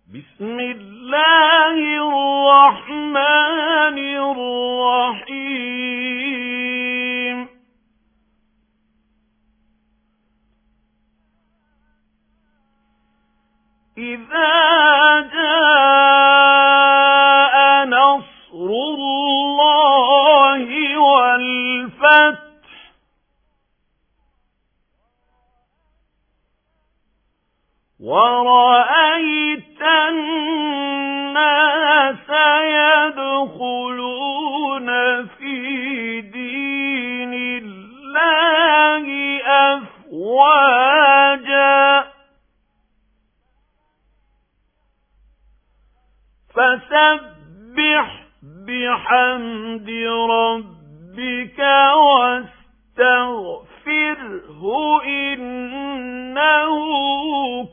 بسم الله الرحمن الرحيم إذا جاء نصر الله والفتح ورأيت الناس يدخلون في دين الله أفواجا فسبح بحمد ربك واستغفره إنه